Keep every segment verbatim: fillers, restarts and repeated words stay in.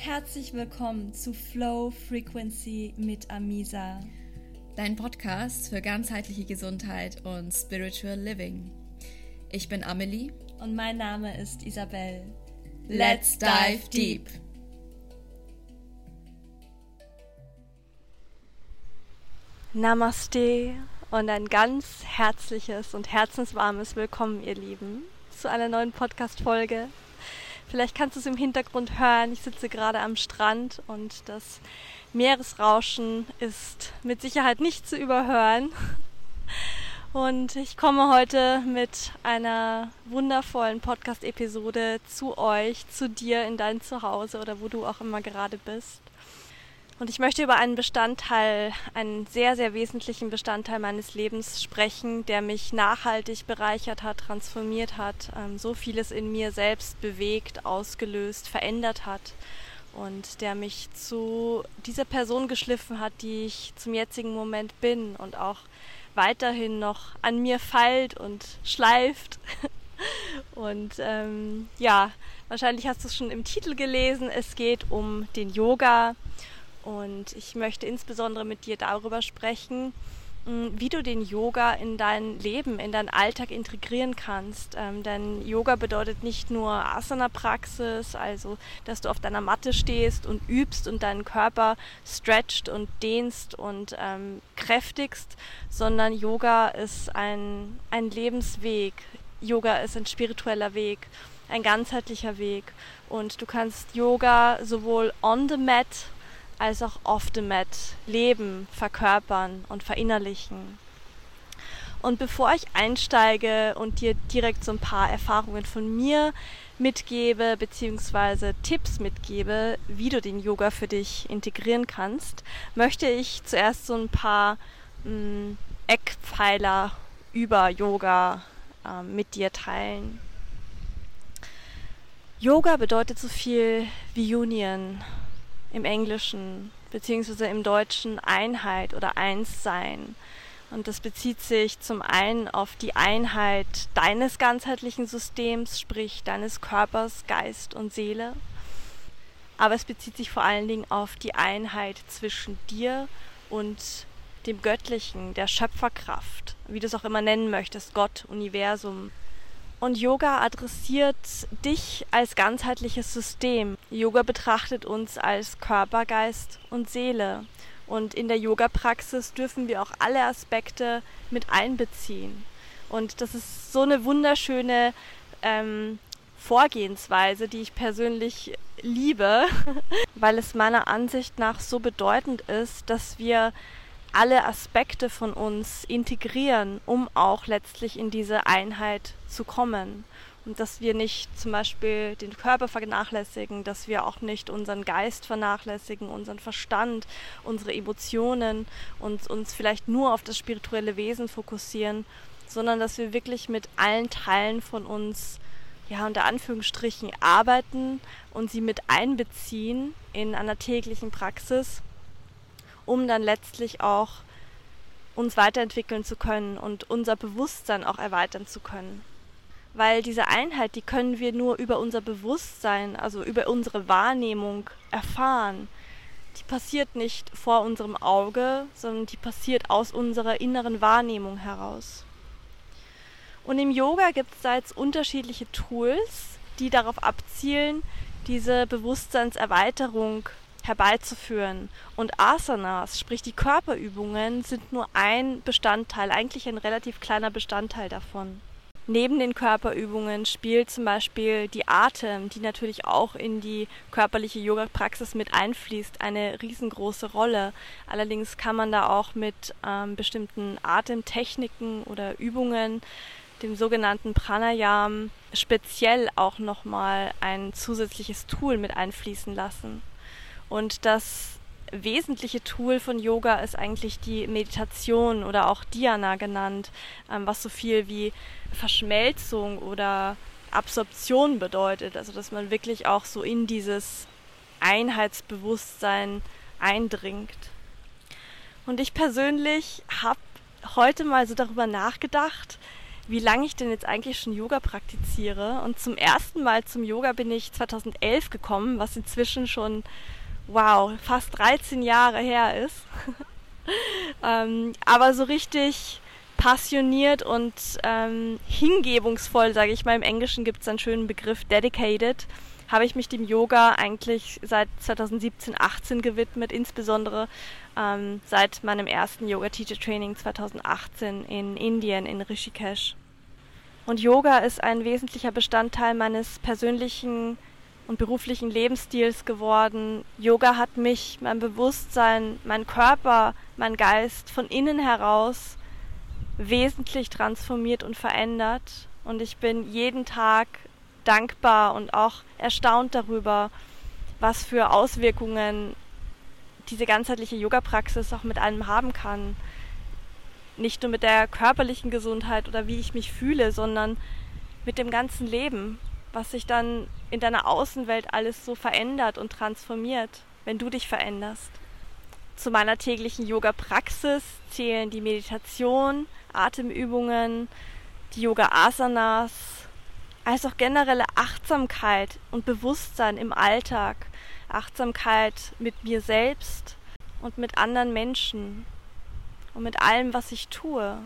Herzlich willkommen zu Flow Frequency mit Amisa. Dein Podcast für ganzheitliche Gesundheit und Spiritual Living. Ich bin Amelie. Und mein Name ist Isabel. Let's dive deep! Namaste und ein ganz herzliches und herzenswarmes Willkommen, ihr Lieben, zu einer neuen Podcast-Folge. Vielleicht kannst du es im Hintergrund hören. Ich sitze gerade am Strand und das Meeresrauschen ist mit Sicherheit nicht zu überhören. Und ich komme heute mit einer wundervollen Podcast-Episode zu euch, zu dir in dein Zuhause oder wo du auch immer gerade bist. Und ich möchte über einen Bestandteil, einen sehr, sehr wesentlichen Bestandteil meines Lebens sprechen, der mich nachhaltig bereichert hat, transformiert hat, ähm, so vieles in mir selbst bewegt, ausgelöst, verändert hat und der mich zu dieser Person geschliffen hat, die ich zum jetzigen Moment bin und auch weiterhin noch an mir feilt und schleift. Und ähm, ja, wahrscheinlich hast du es schon im Titel gelesen, es geht um den Yoga. Und ich möchte insbesondere mit dir darüber sprechen, wie du den Yoga in dein Leben, in deinen Alltag integrieren kannst. Ähm, denn Yoga bedeutet nicht nur Asana-Praxis, also dass du auf deiner Matte stehst und übst und deinen Körper stretcht und dehnst und ähm, kräftigst, sondern Yoga ist ein, ein Lebensweg. Yoga ist ein spiritueller Weg, ein ganzheitlicher Weg. Und du kannst Yoga sowohl on the mat als auch off the mat leben, verkörpern und verinnerlichen. Und bevor ich einsteige und dir direkt so ein paar Erfahrungen von mir mitgebe, beziehungsweise Tipps mitgebe, wie du den Yoga für dich integrieren kannst, möchte ich zuerst so ein paar mh, Eckpfeiler über Yoga äh, mit dir teilen. Yoga bedeutet so viel wie Union im Englischen, beziehungsweise im Deutschen Einheit oder Einssein. Und das bezieht sich zum einen auf die Einheit deines ganzheitlichen Systems, sprich deines Körpers, Geist und Seele. Aber es bezieht sich vor allen Dingen auf die Einheit zwischen dir und dem Göttlichen, der Schöpferkraft, wie du es auch immer nennen möchtest, Gott, Universum. Und Yoga adressiert dich als ganzheitliches System. Yoga betrachtet uns als Körper, Geist und Seele. Und in der Yoga-Praxis dürfen wir auch alle Aspekte mit einbeziehen. Und das ist so eine wunderschöne ähm, Vorgehensweise, die ich persönlich liebe, weil es meiner Ansicht nach so bedeutend ist, dass wir alle Aspekte von uns integrieren, um auch letztlich in diese Einheit zu kommen. Und dass wir nicht zum Beispiel den Körper vernachlässigen, dass wir auch nicht unseren Geist vernachlässigen, unseren Verstand, unsere Emotionen und uns vielleicht nur auf das spirituelle Wesen fokussieren, sondern dass wir wirklich mit allen Teilen von uns, ja, unter Anführungsstrichen, arbeiten und sie mit einbeziehen in einer täglichen Praxis, um dann letztlich auch uns weiterentwickeln zu können und unser Bewusstsein auch erweitern zu können. Weil diese Einheit, die können wir nur über unser Bewusstsein, also über unsere Wahrnehmung erfahren. Die passiert nicht vor unserem Auge, sondern die passiert aus unserer inneren Wahrnehmung heraus. Und im Yoga gibt es da jetzt unterschiedliche Tools, die darauf abzielen, diese Bewusstseinserweiterung herbeizuführen. Und Asanas, sprich die Körperübungen, sind nur ein Bestandteil, eigentlich ein relativ kleiner Bestandteil davon. Neben den Körperübungen spielt zum Beispiel die Atem, die natürlich auch in die körperliche Yoga-Praxis mit einfließt, eine riesengroße Rolle. Allerdings kann man da auch mit ähm, bestimmten Atemtechniken oder Übungen, dem sogenannten Pranayam, speziell auch nochmal ein zusätzliches Tool mit einfließen lassen. Und das wesentliche Tool von Yoga ist eigentlich die Meditation oder auch Dhyana genannt, was so viel wie Verschmelzung oder Absorption bedeutet. Also dass man wirklich auch so in dieses Einheitsbewusstsein eindringt. Und ich persönlich habe heute mal so darüber nachgedacht, wie lange ich denn jetzt eigentlich schon Yoga praktiziere. Und zum ersten Mal zum Yoga bin ich zweitausendelf gekommen, was inzwischen schon, wow, fast dreizehn Jahre her ist. ähm, aber so richtig passioniert und ähm, hingebungsvoll, sage ich mal, im Englischen gibt es einen schönen Begriff, dedicated, habe ich mich dem Yoga eigentlich seit zweitausendsiebzehn, achtzehn gewidmet, insbesondere ähm, seit meinem ersten Yoga-Teacher-Training zweitausendachtzehn in Indien, in Rishikesh. Und Yoga ist ein wesentlicher Bestandteil meines persönlichen und beruflichen Lebensstils geworden. Yoga hat mich, mein Bewusstsein, mein Körper, mein Geist von innen heraus wesentlich transformiert und verändert. Und ich bin jeden Tag dankbar und auch erstaunt darüber, was für Auswirkungen diese ganzheitliche Yoga-Praxis auch mit einem haben kann. Nicht nur mit der körperlichen Gesundheit oder wie ich mich fühle, sondern mit dem ganzen Leben, was sich dann in deiner Außenwelt alles so verändert und transformiert, wenn du dich veränderst. Zu meiner täglichen Yoga-Praxis zählen die Meditation, Atemübungen, die Yoga-Asanas, als auch generelle Achtsamkeit und Bewusstsein im Alltag, Achtsamkeit mit mir selbst und mit anderen Menschen und mit allem, was ich tue.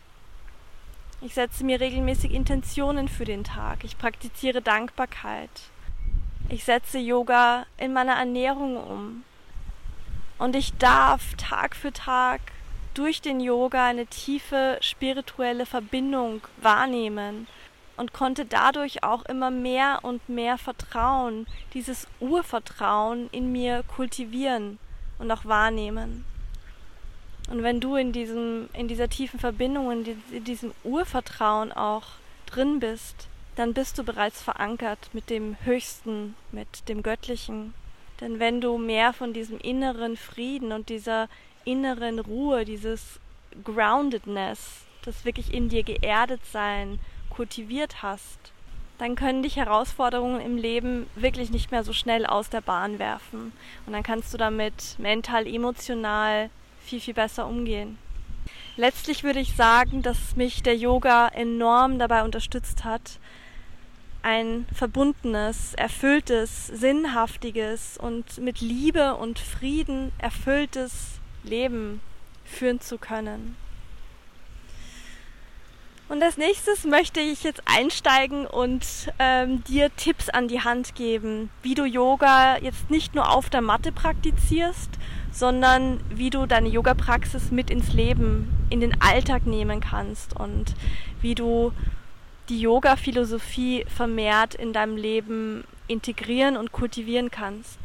Ich setze mir regelmäßig Intentionen für den Tag. Ich praktiziere Dankbarkeit. Ich setze Yoga in meiner Ernährung um. Und ich darf Tag für Tag durch den Yoga eine tiefe spirituelle Verbindung wahrnehmen und konnte dadurch auch immer mehr und mehr Vertrauen, dieses Urvertrauen in mir kultivieren und auch wahrnehmen. Und wenn du in diesem, in dieser tiefen Verbindung, in diesem Urvertrauen auch drin bist, dann bist du bereits verankert mit dem Höchsten, mit dem Göttlichen. Denn wenn du mehr von diesem inneren Frieden und dieser inneren Ruhe, dieses Groundedness, das wirklich in dir geerdet sein, kultiviert hast, dann können dich Herausforderungen im Leben wirklich nicht mehr so schnell aus der Bahn werfen. Und dann kannst du damit mental, emotional viel, viel besser umgehen. Letztlich würde ich sagen, dass mich der Yoga enorm dabei unterstützt hat, ein verbundenes, erfülltes, sinnhaftiges und mit Liebe und Frieden erfülltes Leben führen zu können. Und als nächstes möchte ich jetzt einsteigen und ähm, dir Tipps an die Hand geben, wie du Yoga jetzt nicht nur auf der Matte praktizierst, sondern wie du deine Yoga-Praxis mit ins Leben, in den Alltag nehmen kannst und wie du die Yoga-Philosophie vermehrt in deinem Leben integrieren und kultivieren kannst.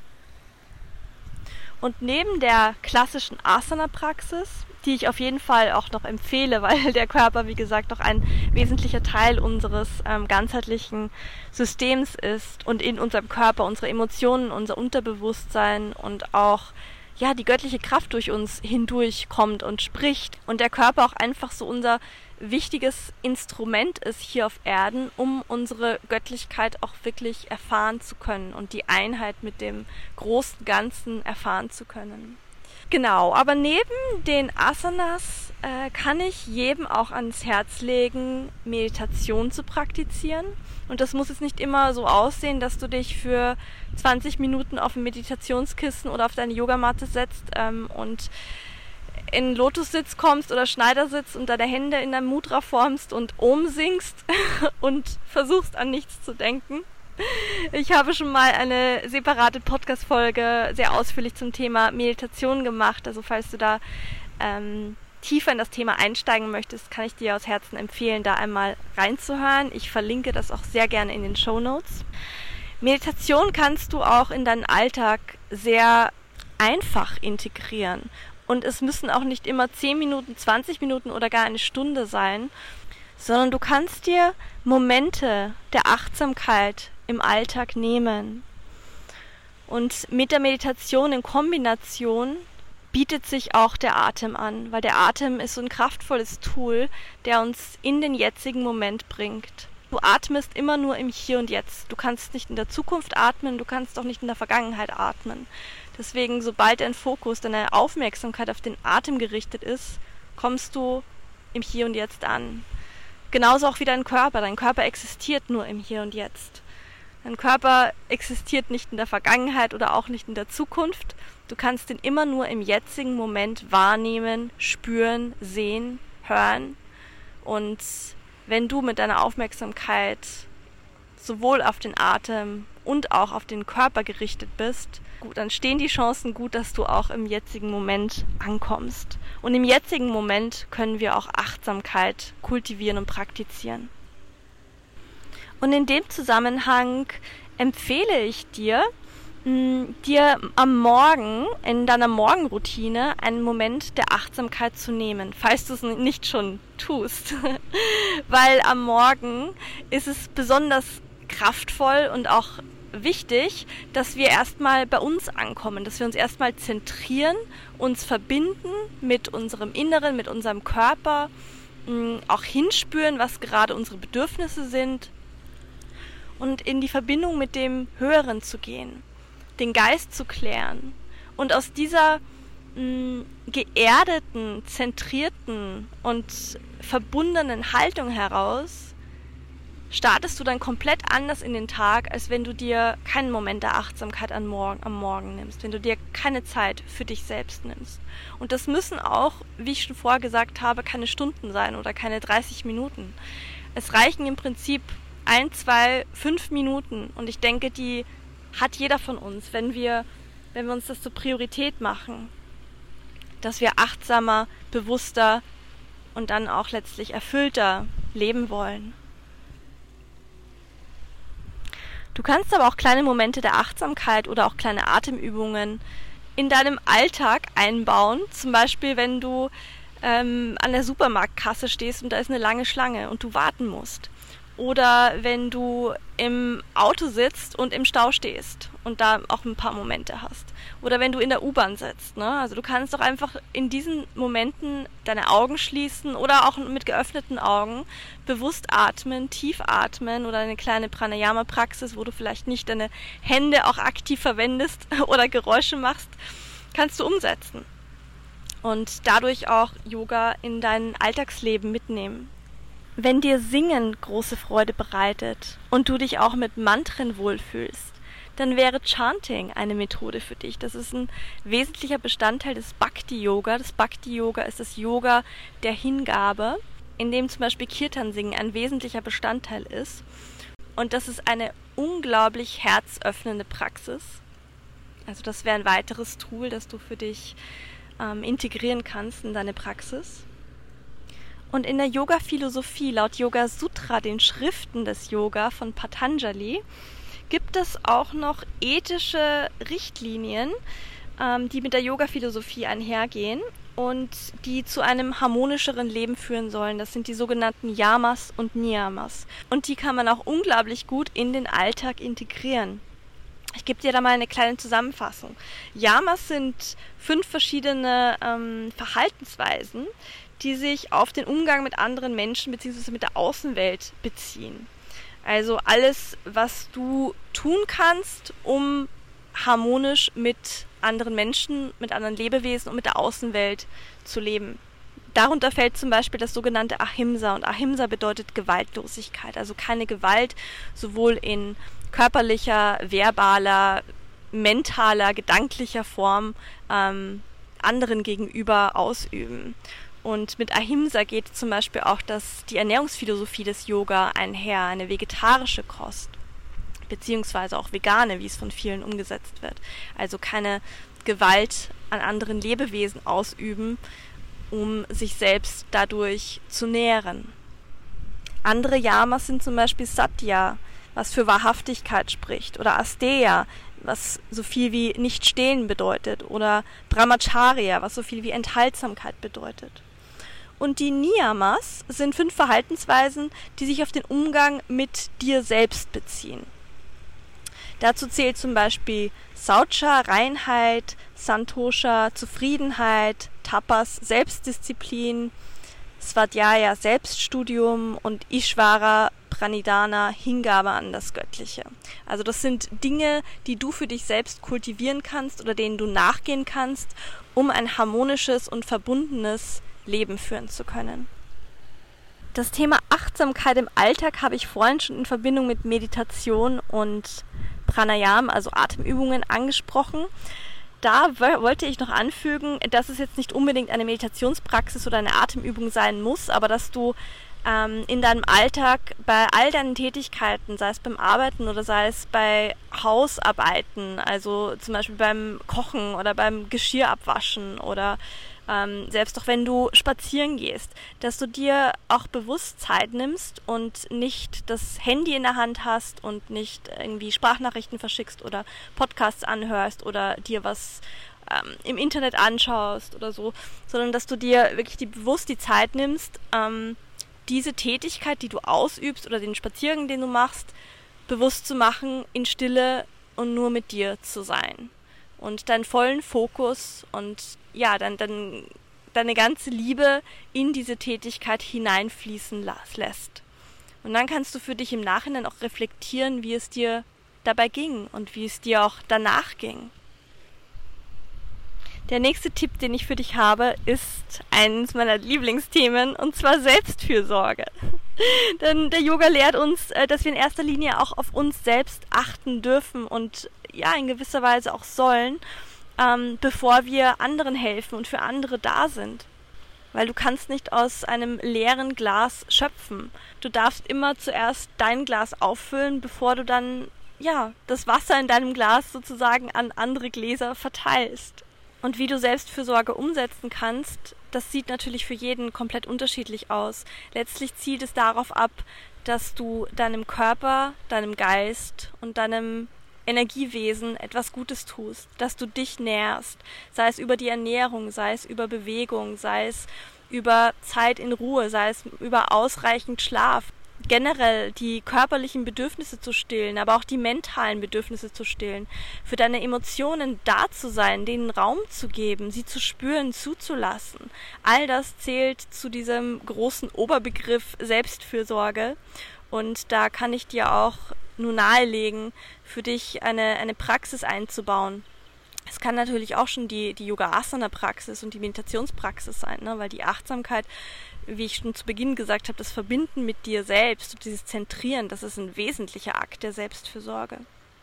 Und neben der klassischen Asana-Praxis, die ich auf jeden Fall auch noch empfehle, weil der Körper, wie gesagt, noch ein wesentlicher Teil unseres ähm, ganzheitlichen Systems ist und in unserem Körper unsere Emotionen, unser Unterbewusstsein und auch ja die göttliche Kraft durch uns hindurch kommt und spricht und der Körper auch einfach so unser wichtiges Instrument ist hier auf Erden, um unsere Göttlichkeit auch wirklich erfahren zu können und die Einheit mit dem großen Ganzen erfahren zu können. Genau, aber neben den Asanas äh, kann ich jedem auch ans Herz legen, Meditation zu praktizieren. Und das muss jetzt nicht immer so aussehen, dass du dich für zwanzig Minuten auf ein Meditationskissen oder auf deine Yogamatte setzt ähm, und in Lotussitz kommst oder Schneidersitz und deine Hände in der Mudra formst und Om singst und versuchst an nichts zu denken. Ich habe schon mal eine separate Podcast-Folge sehr ausführlich zum Thema Meditation gemacht. Also falls du da ähm, tiefer in das Thema einsteigen möchtest, kann ich dir aus Herzen empfehlen, da einmal reinzuhören. Ich verlinke das auch sehr gerne in den Shownotes. Meditation kannst du auch in deinen Alltag sehr einfach integrieren. Und es müssen auch nicht immer zehn Minuten, zwanzig Minuten oder gar eine Stunde sein, sondern du kannst dir Momente der Achtsamkeit im Alltag nehmen. Und mit der Meditation in Kombination bietet sich auch der Atem an, weil der Atem ist so ein kraftvolles Tool, der uns in den jetzigen Moment bringt. Du atmest immer nur im Hier und Jetzt. Du kannst nicht in der Zukunft atmen, du kannst auch nicht in der Vergangenheit atmen. Deswegen, sobald dein Fokus, deine Aufmerksamkeit auf den Atem gerichtet ist, kommst du im Hier und Jetzt an. Genauso auch wie dein Körper. Dein Körper existiert nur im Hier und Jetzt. Dein Körper existiert nicht in der Vergangenheit oder auch nicht in der Zukunft. Du kannst ihn immer nur im jetzigen Moment wahrnehmen, spüren, sehen, hören. Und wenn du mit deiner Aufmerksamkeit sowohl auf den Atem und auch auf den Körper gerichtet bist, gut, dann stehen die Chancen gut, dass du auch im jetzigen Moment ankommst. Und im jetzigen Moment können wir auch Achtsamkeit kultivieren und praktizieren. Und in dem Zusammenhang empfehle ich dir, mh, dir am Morgen, in deiner Morgenroutine, einen Moment der Achtsamkeit zu nehmen, falls du es nicht schon tust. Weil am Morgen ist es besonders kraftvoll und auch wichtig, dass wir erstmal bei uns ankommen, dass wir uns erstmal zentrieren, uns verbinden mit unserem Inneren, mit unserem Körper, mh, auch hinspüren, was gerade unsere Bedürfnisse sind und in die Verbindung mit dem Höheren zu gehen, den Geist zu klären und aus dieser mh, geerdeten, zentrierten und verbundenen Haltung heraus startest du dann komplett anders in den Tag, als wenn du dir keinen Moment der Achtsamkeit am Morgen, am Morgen nimmst, wenn du dir keine Zeit für dich selbst nimmst. Und das müssen auch, wie ich schon vorher gesagt habe, keine Stunden sein oder keine dreißig Minuten. Es reichen im Prinzip ein, zwei, fünf Minuten und ich denke, die hat jeder von uns, wenn wir, wenn wir uns das zur Priorität machen, dass wir achtsamer, bewusster und dann auch letztlich erfüllter leben wollen. Du kannst aber auch kleine Momente der Achtsamkeit oder auch kleine Atemübungen in deinem Alltag einbauen. Zum Beispiel, wenn du ähm, an der Supermarktkasse stehst und da ist eine lange Schlange und du warten musst. Oder wenn du im Auto sitzt und im Stau stehst und da auch ein paar Momente hast. Oder wenn du in der U-Bahn sitzt. Ne? Also du kannst doch einfach in diesen Momenten deine Augen schließen oder auch mit geöffneten Augen bewusst atmen, tief atmen oder eine kleine Pranayama-Praxis, wo du vielleicht nicht deine Hände auch aktiv verwendest oder Geräusche machst, kannst du umsetzen. Und dadurch auch Yoga in dein Alltagsleben mitnehmen. Wenn dir Singen große Freude bereitet und du dich auch mit Mantren wohlfühlst, dann wäre Chanting eine Methode für dich. Das ist ein wesentlicher Bestandteil des Bhakti-Yoga. Das Bhakti-Yoga ist das Yoga der Hingabe, in dem zum Beispiel Kirtan-Singen ein wesentlicher Bestandteil ist. Und das ist eine unglaublich herzöffnende Praxis. Also das wäre ein weiteres Tool, das du für dich ähm, integrieren kannst in deine Praxis. Und in der Yoga-Philosophie, laut Yoga Sutra, den Schriften des Yoga von Patanjali, gibt es auch noch ethische Richtlinien, ähm, die mit der Yoga-Philosophie einhergehen und die zu einem harmonischeren Leben führen sollen. Das sind die sogenannten Yamas und Niyamas. Und die kann man auch unglaublich gut in den Alltag integrieren. Ich gebe dir da mal eine kleine Zusammenfassung. Yamas sind fünf verschiedene ähm, Verhaltensweisen, die sich auf den Umgang mit anderen Menschen bzw. mit der Außenwelt beziehen. Also alles, was du tun kannst, um harmonisch mit anderen Menschen, mit anderen Lebewesen und mit der Außenwelt zu leben. Darunter fällt zum Beispiel das sogenannte Ahimsa. Und Ahimsa bedeutet Gewaltlosigkeit. Also keine Gewalt, sowohl in körperlicher, verbaler, mentaler, gedanklicher Form ähm, anderen gegenüber ausüben. Und mit Ahimsa geht zum Beispiel auch das, die Ernährungsphilosophie des Yoga einher, eine vegetarische Kost, beziehungsweise auch vegane, wie es von vielen umgesetzt wird. Also keine Gewalt an anderen Lebewesen ausüben, um sich selbst dadurch zu nähren. Andere Yamas sind zum Beispiel Satya, was für Wahrhaftigkeit spricht, oder Asteya, was so viel wie nicht stehlen bedeutet, oder Brahmacharya, was so viel wie Enthaltsamkeit bedeutet. Und die Niyamas sind fünf Verhaltensweisen, die sich auf den Umgang mit dir selbst beziehen. Dazu zählt zum Beispiel Saucha, Reinheit, Santosha, Zufriedenheit, Tapas, Selbstdisziplin, Svadhyaya, Selbststudium und Ishvara, Pranidhana, Hingabe an das Göttliche. Also das sind Dinge, die du für dich selbst kultivieren kannst oder denen du nachgehen kannst, um ein harmonisches und verbundenes Leben führen zu können. Das Thema Achtsamkeit im Alltag habe ich vorhin schon in Verbindung mit Meditation und Pranayama, also Atemübungen, angesprochen. Da w- wollte ich noch anfügen, dass es jetzt nicht unbedingt eine Meditationspraxis oder eine Atemübung sein muss, aber dass du ähm, in deinem Alltag bei all deinen Tätigkeiten, sei es beim Arbeiten oder sei es bei Hausarbeiten, also zum Beispiel beim Kochen oder beim Geschirr abwaschen oder ähm, selbst auch wenn du spazieren gehst, dass du dir auch bewusst Zeit nimmst und nicht das Handy in der Hand hast und nicht irgendwie Sprachnachrichten verschickst oder Podcasts anhörst oder dir was ähm, im Internet anschaust oder so, sondern dass du dir wirklich die, bewusst die Zeit nimmst, ähm, diese Tätigkeit, die du ausübst oder den Spaziergang, den du machst, bewusst zu machen, in Stille und nur mit dir zu sein. Und deinen vollen Fokus und ja, dann, dann deine ganze Liebe in diese Tätigkeit hineinfließen lässt. Und dann kannst du für dich im Nachhinein auch reflektieren, wie es dir dabei ging und wie es dir auch danach ging. Der nächste Tipp, den ich für dich habe, ist eines meiner Lieblingsthemen, und zwar Selbstfürsorge. Denn der Yoga lehrt uns, dass wir in erster Linie auch auf uns selbst achten dürfen und ja, in gewisser Weise auch sollen, ähm, bevor wir anderen helfen und für andere da sind. Weil du kannst nicht aus einem leeren Glas schöpfen. Du darfst immer zuerst dein Glas auffüllen, bevor du dann ja das Wasser in deinem Glas sozusagen an andere Gläser verteilst. Und wie du Selbstfürsorge umsetzen kannst, das sieht natürlich für jeden komplett unterschiedlich aus. Letztlich zielt es darauf ab, dass du deinem Körper, deinem Geist und deinem Energiewesen etwas Gutes tust, dass du dich nährst, sei es über die Ernährung, sei es über Bewegung, sei es über Zeit in Ruhe, sei es über ausreichend Schlaf. Generell die körperlichen Bedürfnisse zu stillen, aber auch die mentalen Bedürfnisse zu stillen, für deine Emotionen da zu sein, denen Raum zu geben, sie zu spüren, zuzulassen. All das zählt zu diesem großen Oberbegriff Selbstfürsorge, und da kann ich dir auch nur nahelegen, für dich eine, eine Praxis einzubauen. Es kann natürlich auch schon die, die Yoga-Asana-Praxis und die Meditationspraxis sein, ne? Weil die Achtsamkeit, wie ich schon zu Beginn gesagt habe, das Verbinden mit dir selbst und dieses Zentrieren, das ist ein wesentlicher Akt der Selbstfürsorge.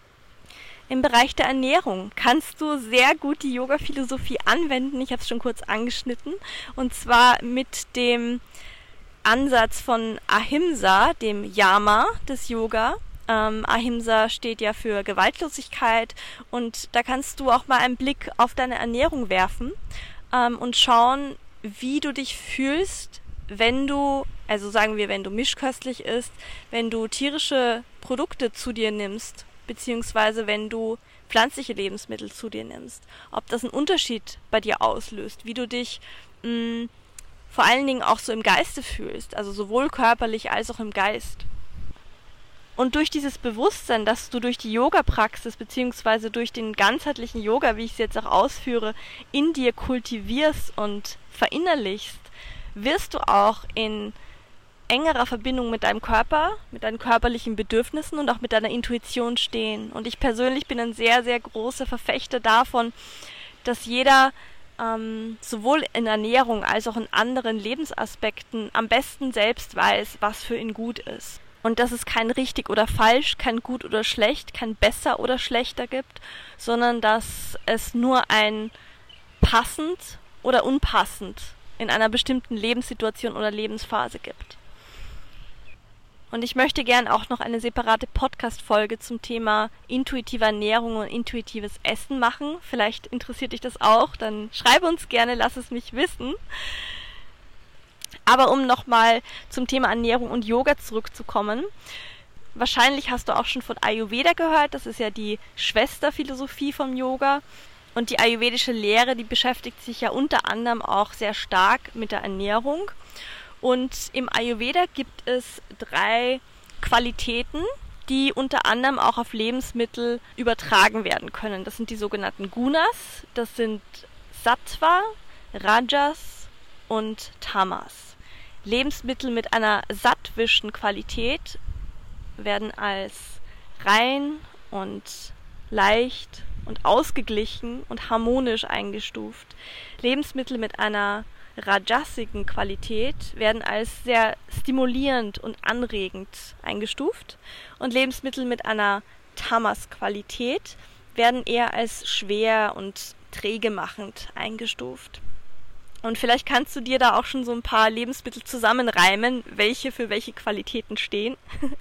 Im Bereich der Ernährung kannst du sehr gut die Yoga-Philosophie anwenden. Ich habe es schon kurz angeschnitten. Und zwar mit dem Ansatz von Ahimsa, dem Yama des Yoga. Ähm, Ahimsa steht ja für Gewaltlosigkeit, und da kannst du auch mal einen Blick auf deine Ernährung werfen ähm, und schauen, wie du dich fühlst, wenn du, also sagen wir, wenn du mischköstlich isst, wenn du tierische Produkte zu dir nimmst, beziehungsweise wenn du pflanzliche Lebensmittel zu dir nimmst, ob das einen Unterschied bei dir auslöst, wie du dich mh, vor allen Dingen auch so im Geiste fühlst, also sowohl körperlich als auch im Geist. Und durch dieses Bewusstsein, dass du durch die Yoga-Praxis beziehungsweise durch den ganzheitlichen Yoga, wie ich es jetzt auch ausführe, in dir kultivierst und verinnerlichst, wirst du auch in engerer Verbindung mit deinem Körper, mit deinen körperlichen Bedürfnissen und auch mit deiner Intuition stehen. Und ich persönlich bin ein sehr, sehr großer Verfechter davon, dass jeder ähm, sowohl in Ernährung als auch in anderen Lebensaspekten am besten selbst weiß, was für ihn gut ist. Und dass es kein richtig oder falsch, kein gut oder schlecht, kein besser oder schlechter gibt, sondern dass es nur ein passend oder unpassend in einer bestimmten Lebenssituation oder Lebensphase gibt. Und ich möchte gern auch noch eine separate Podcast-Folge zum Thema intuitive Ernährung und intuitives Essen machen. Vielleicht interessiert dich das auch, dann schreibe uns gerne, lass es mich wissen. Aber um nochmal zum Thema Ernährung und Yoga zurückzukommen, wahrscheinlich hast du auch schon von Ayurveda gehört, das ist ja die Schwesterphilosophie vom Yoga. Und die ayurvedische Lehre, die beschäftigt sich ja unter anderem auch sehr stark mit der Ernährung. Und im Ayurveda gibt es drei Qualitäten, die unter anderem auch auf Lebensmittel übertragen werden können. Das sind die sogenannten Gunas, das sind Sattva, Rajas und Tamas. Lebensmittel mit einer sattwischen Qualität werden als rein und leicht und ausgeglichen und harmonisch eingestuft. Lebensmittel mit einer rajasigen Qualität werden als sehr stimulierend und anregend eingestuft und Lebensmittel mit einer Tamas-Qualität werden eher als schwer und träge machend eingestuft. Und vielleicht kannst du dir da auch schon so ein paar Lebensmittel zusammenreimen, welche für welche Qualitäten stehen.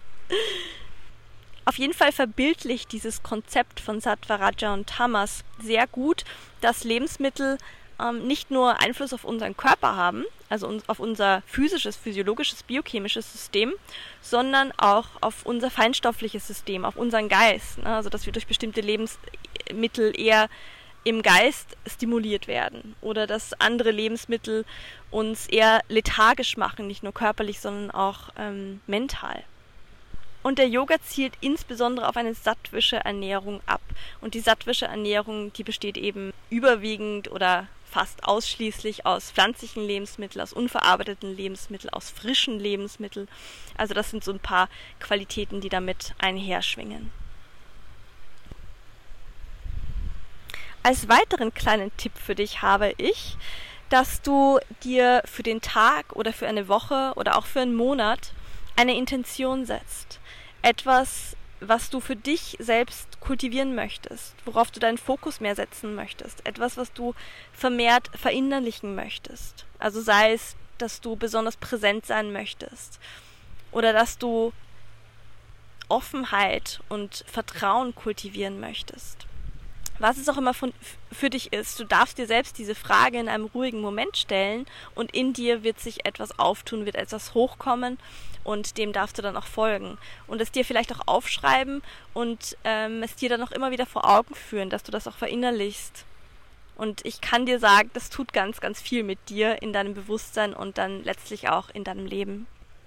Auf jeden Fall verbildlicht dieses Konzept von Sattva, Raja und Tamas sehr gut, dass Lebensmittel ähm, nicht nur Einfluss auf unseren Körper haben, also uns, auf unser physisches, physiologisches, biochemisches System, sondern auch auf unser feinstoffliches System, auf unseren Geist. Ne? Also dass wir durch bestimmte Lebensmittel eher im Geist stimuliert werden oder dass andere Lebensmittel uns eher lethargisch machen, nicht nur körperlich, sondern auch ähm, mental. Und der Yoga zielt insbesondere auf eine sattwische Ernährung ab. Und die sattwische Ernährung, die besteht eben überwiegend oder fast ausschließlich aus pflanzlichen Lebensmitteln, aus unverarbeiteten Lebensmitteln, aus frischen Lebensmitteln. Also das sind so ein paar Qualitäten, die damit einherschwingen. Als weiteren kleinen Tipp für dich habe ich, dass du dir für den Tag oder für eine Woche oder auch für einen Monat eine Intention setzt. Etwas, was du für dich selbst kultivieren möchtest, worauf du deinen Fokus mehr setzen möchtest. Etwas, was du vermehrt verinnerlichen möchtest. Also sei es, dass du besonders präsent sein möchtest oder dass du Offenheit und Vertrauen kultivieren möchtest. Was es auch immer von, für dich ist, du darfst dir selbst diese Frage in einem ruhigen Moment stellen und in dir wird sich etwas auftun, wird etwas hochkommen und dem darfst du dann auch folgen. Und es dir vielleicht auch aufschreiben und ähm, es dir dann auch immer wieder vor Augen führen, dass du das auch verinnerlichst. Und ich kann dir sagen, das tut ganz, ganz viel mit dir in deinem Bewusstsein und dann letztlich auch in deinem Leben.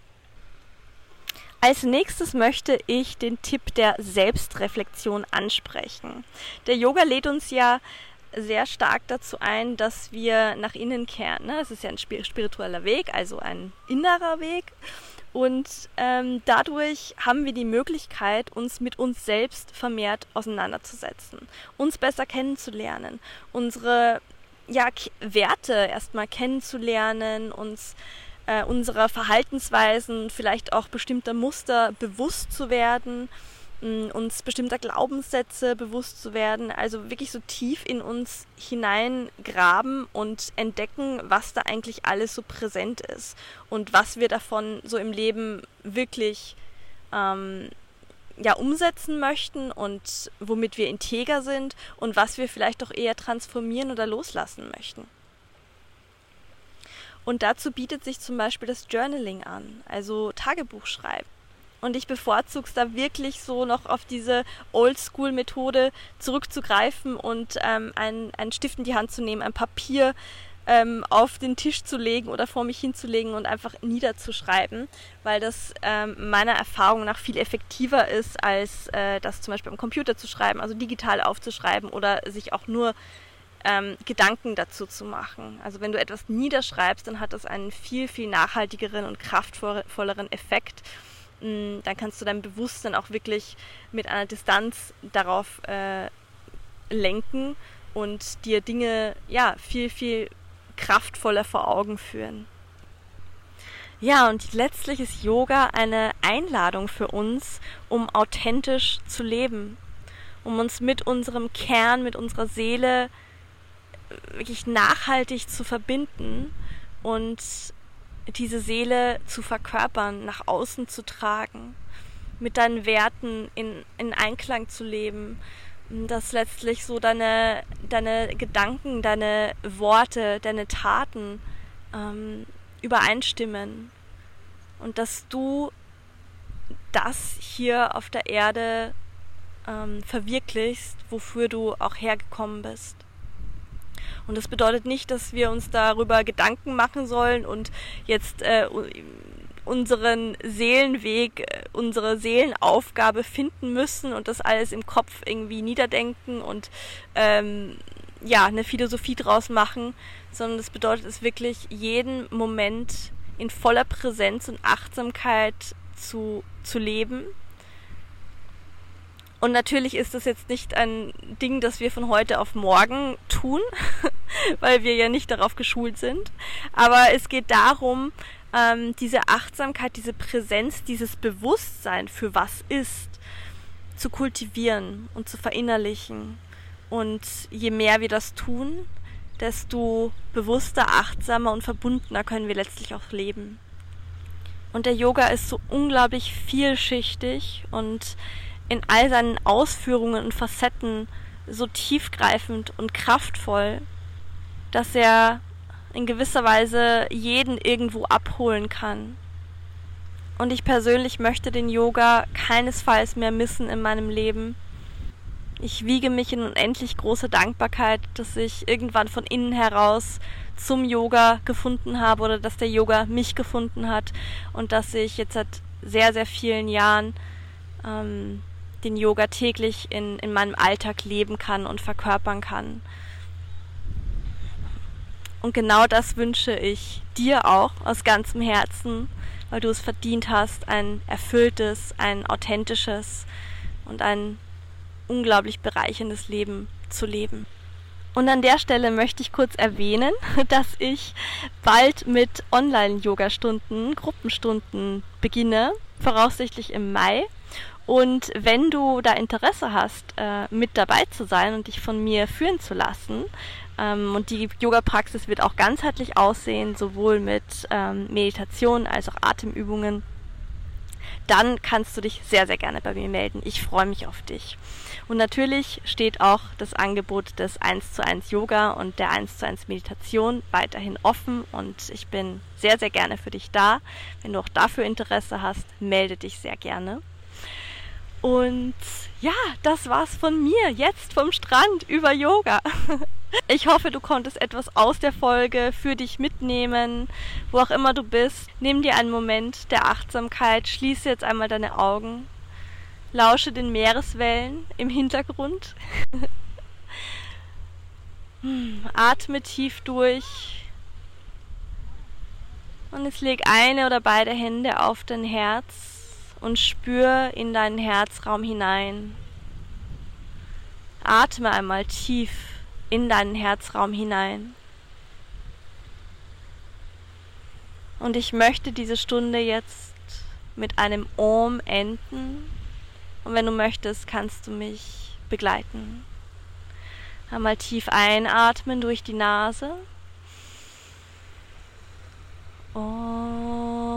Als nächstes möchte ich den Tipp der Selbstreflexion ansprechen. Der Yoga lädt uns ja sehr stark dazu ein, dass wir nach innen kehren. Ne? Es ist ja ein spiritueller Weg, also ein innerer Weg. Und ähm, dadurch haben wir die Möglichkeit, uns mit uns selbst vermehrt auseinanderzusetzen, uns besser kennenzulernen, unsere ja, Werte erstmal kennenzulernen, uns äh, unserer Verhaltensweisen, vielleicht auch bestimmter Muster bewusst zu werden, mh, uns bestimmter Glaubenssätze bewusst zu werden, also wirklich so tief in uns hineingraben und entdecken, was da eigentlich alles so präsent ist und was wir davon so im Leben wirklich ähm, ja, umsetzen möchten und womit wir integer sind und was wir vielleicht auch eher transformieren oder loslassen möchten. Und dazu bietet sich zum Beispiel das Journaling an, also Tagebuch schreiben. Und ich bevorzuge es da wirklich so noch auf diese Oldschool-Methode zurückzugreifen und ähm, einen, einen Stift in die Hand zu nehmen, ein Papier ähm, auf den Tisch zu legen oder vor mich hinzulegen und einfach niederzuschreiben, weil das ähm, meiner Erfahrung nach viel effektiver ist, als äh, das zum Beispiel am Computer zu schreiben, also digital aufzuschreiben oder sich auch nur ähm, Gedanken dazu zu machen. Also wenn du etwas niederschreibst, dann hat das einen viel, viel nachhaltigeren und kraftvolleren Effekt. Dann kannst du dein Bewusstsein auch wirklich mit einer Distanz darauf äh, lenken und dir Dinge ja viel, viel kraftvoller vor Augen führen. Ja, und letztlich ist Yoga eine Einladung für uns, um authentisch zu leben, um uns mit unserem Kern, mit unserer Seele wirklich nachhaltig zu verbinden und diese Seele zu verkörpern, nach außen zu tragen, mit deinen Werten in, in Einklang zu leben, dass letztlich so deine, deine Gedanken, deine Worte, deine Taten ähm, übereinstimmen und dass du das hier auf der Erde ähm, verwirklichst, wofür du auch hergekommen bist. Und das bedeutet nicht, dass wir uns darüber Gedanken machen sollen und jetzt äh, unseren Seelenweg, unsere Seelenaufgabe finden müssen und das alles im Kopf irgendwie niederdenken und ähm, ja, eine Philosophie draus machen, sondern das bedeutet es wirklich, jeden Moment in voller Präsenz und Achtsamkeit zu, zu leben. Und natürlich ist das jetzt nicht ein Ding, das wir von heute auf morgen tun, weil wir ja nicht darauf geschult sind. Aber es geht darum, ähm, diese Achtsamkeit, diese Präsenz, dieses Bewusstsein für was ist, zu kultivieren und zu verinnerlichen. Und je mehr wir das tun, desto bewusster, achtsamer und verbundener können wir letztlich auch leben. Und der Yoga ist so unglaublich vielschichtig und in all seinen Ausführungen und Facetten so tiefgreifend und kraftvoll, dass er in gewisser Weise jeden irgendwo abholen kann. Und ich persönlich möchte den Yoga keinesfalls mehr missen in meinem Leben. Ich wiege mich in unendlich große Dankbarkeit, dass ich irgendwann von innen heraus zum Yoga gefunden habe oder dass der Yoga mich gefunden hat und dass ich jetzt seit sehr, sehr vielen Jahren ähm, den Yoga täglich in, in meinem Alltag leben kann und verkörpern kann. Und genau das wünsche ich dir auch aus ganzem Herzen, weil du es verdient hast, ein erfülltes, ein authentisches und ein unglaublich bereicherndes Leben zu leben. Und an der Stelle möchte ich kurz erwähnen, dass ich bald mit Online-Yoga-Stunden, Gruppenstunden beginne, voraussichtlich im Mai. Und wenn du da Interesse hast, äh, mit dabei zu sein und dich von mir führen zu lassen, ähm, und die Yoga-Praxis wird auch ganzheitlich aussehen, sowohl mit ähm, Meditation als auch Atemübungen, dann kannst du dich sehr, sehr gerne bei mir melden. Ich freue mich auf dich. Und natürlich steht auch das Angebot des eins zu eins Yoga und der eins zu eins Meditation weiterhin offen und ich bin sehr, sehr gerne für dich da. Wenn du auch dafür Interesse hast, melde dich sehr gerne. Und ja, das war's von mir, jetzt vom Strand über Yoga. Ich hoffe, du konntest etwas aus der Folge für dich mitnehmen, wo auch immer du bist. Nimm dir einen Moment der Achtsamkeit, schließe jetzt einmal deine Augen, lausche den Meereswellen im Hintergrund, atme tief durch und jetzt leg eine oder beide Hände auf dein Herz und spür in deinen Herzraum hinein. Atme einmal tief in deinen Herzraum hinein. Und ich möchte diese Stunde jetzt mit einem Om enden. Und wenn du möchtest, kannst du mich begleiten. Einmal tief einatmen durch die Nase. Om.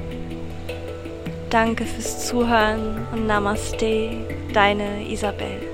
Danke fürs Zuhören und Namaste, deine Isabel.